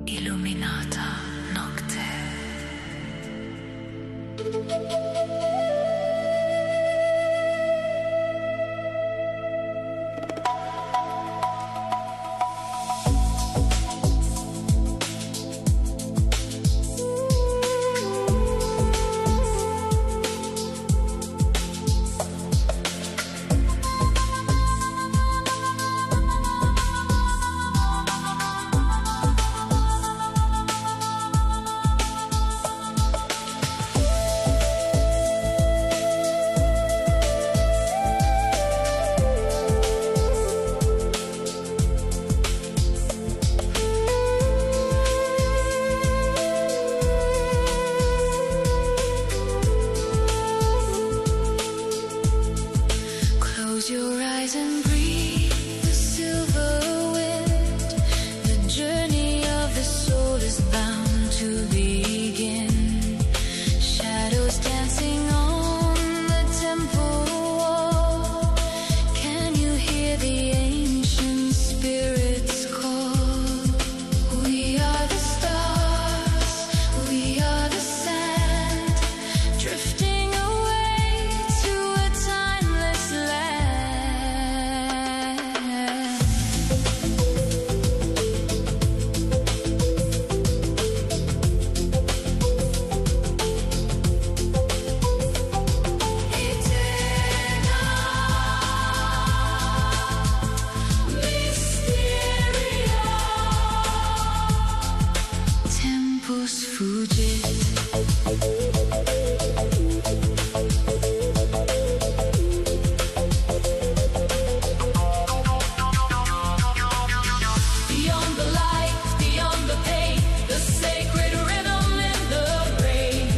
Illuminata Nocte. Your eyes and breathe the silver wind. The journey of the soul is bound to begin. Shadows dancing on the temple wall. Can you hear the ancient spirits call? We are the stars, we are the sand, drifting away to a timeless land. Tempus fugit. Beyond the light, beyond the pain, the sacred rhythm in the rain.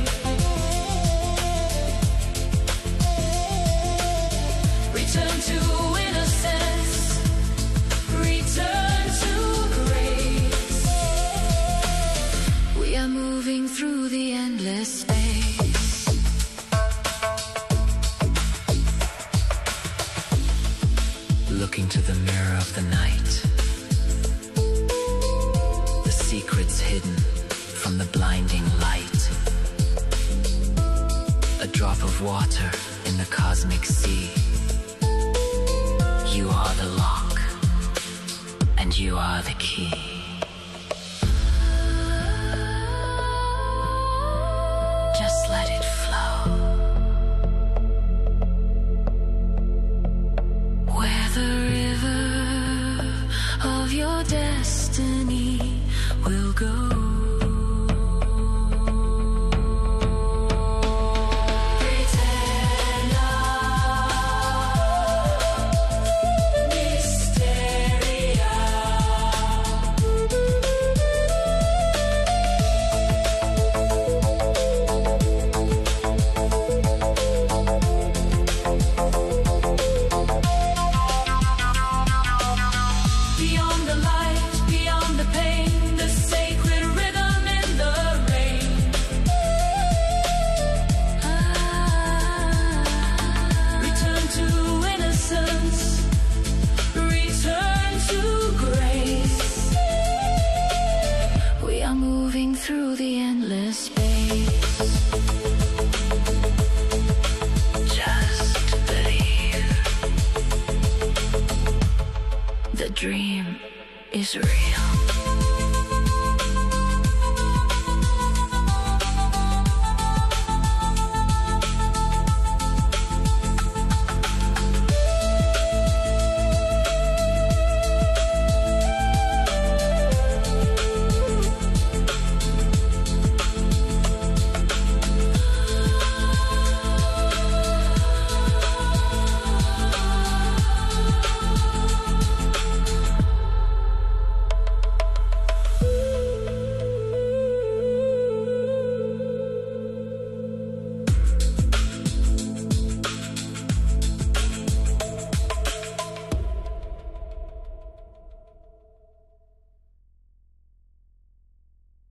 Return to innocence, return to grace. We are moving through the endless space. Look into the mirror of the night. The secrets hidden from the blinding light. A drop of water in the cosmic sea. You are the lock, and you are the key. Just let it flow. Where the river of your destiny will go.